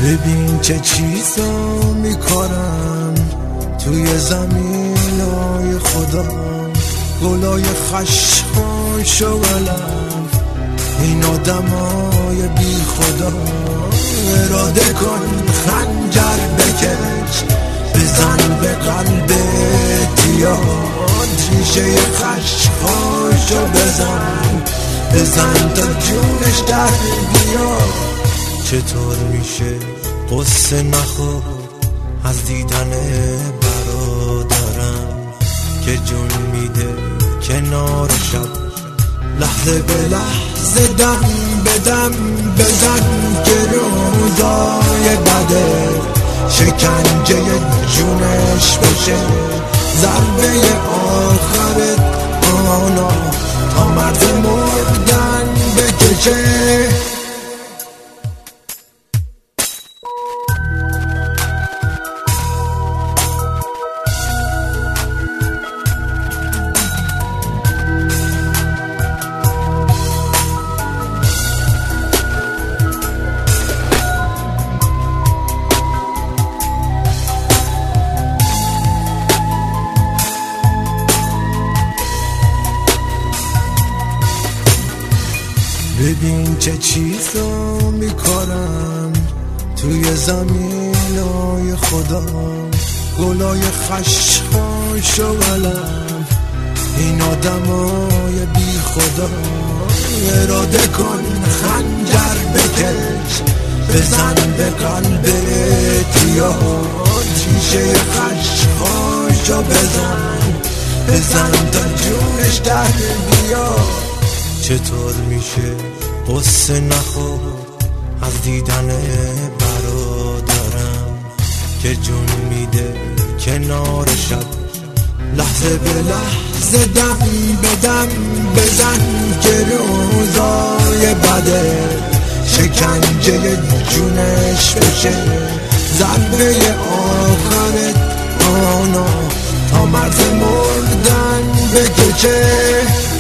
ببین چه چیزا میکنم توی زمینای خدا، گلای خشخاش و علم این آدمای بی خدا. اراده کن خنجر بکش بزن به قلب تیاد، ریشه خشخاشو بزن تا جونش در بیاد. چطور میشه قصه نخور از دیدن برادرم که جون میده کنار شب، لحظه به لحظه دم به دم بزن که روزای بده شکنجه جونش بشه ضربه آخرت آنا تا مرز مردن بکشه. ببین چه چیزا میکنم توی زمینای خدا، گلای خشخاش و علم این آدمای بی خدا. اراده کن خنجر بکش بزن به قلب تیاد، ریشه خشخاشو بزن تا جونش در بیاد. چطور میشه قصه نخور از دیدن برادرم که جون میده کنار شب، لحظه به لحظه دم به دم بزن که روزای بده شکنجه جونش بشه ضربه آخرت آنا تا مرز مردن بکشه.